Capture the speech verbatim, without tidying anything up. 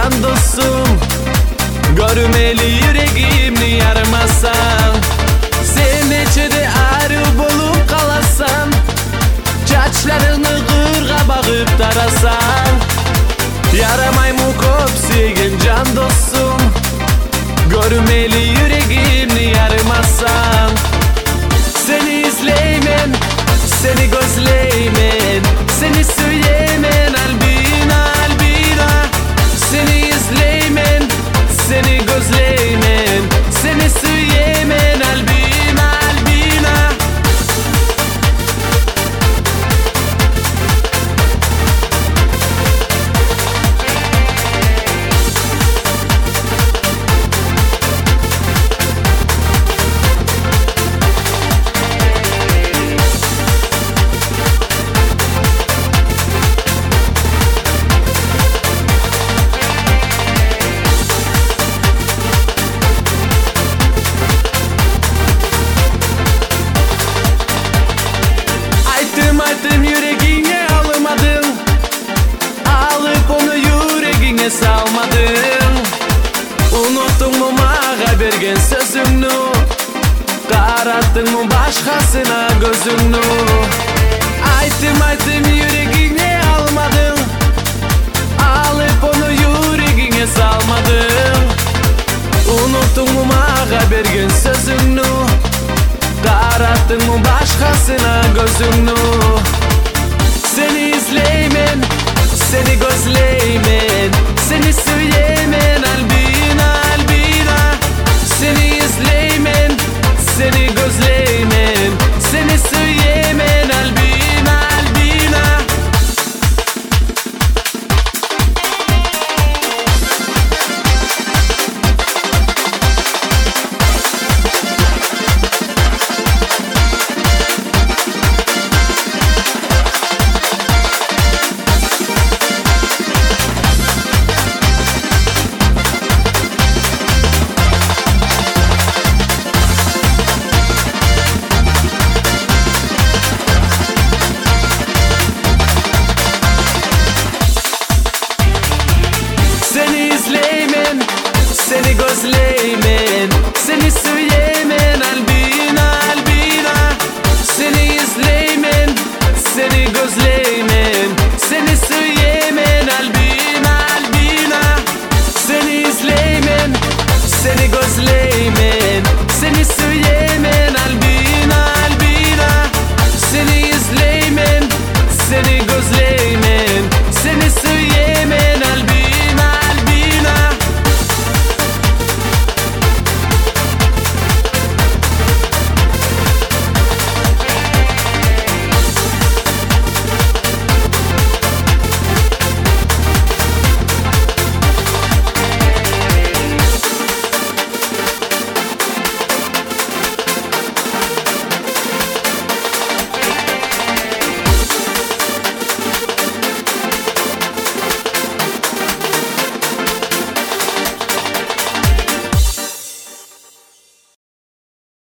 can dostum. Görmeli yüreğimni yarmasan. Sen içede arı bolup kalasan. Çaçlarını gırga bağıp tarasan. Yaramay mı kop sevgin can dostum. Görmeli yüreğimni yarmasan. Seni izleymen, seni gözleymen, seni söylemen albina albina. Seni izleymen, seni gözleymen, seni söylemen albina albina. Aytım yüreğine almadın, alıp onu yüreğine salmadın. Unuttun mu bana bergen sözünü, karattın mı başkasına gözünü. Aytım aytım yüreğine almadın, alıp onu yüreğine salmadın. Unuttun mu bana bergen sözünü, karattın mı başkasına gözünü. Seni izleymen, seni gözleymen, seni söylemen albina albina. Seni izleymen, seni gözleymen, seni söylemen albina albina. Seni gözleymen, seni söylemen albina albina. Seni izleymen, seni gözleymen, seni söylemen albina albina. Seni izleymen, seni gözleymen, seni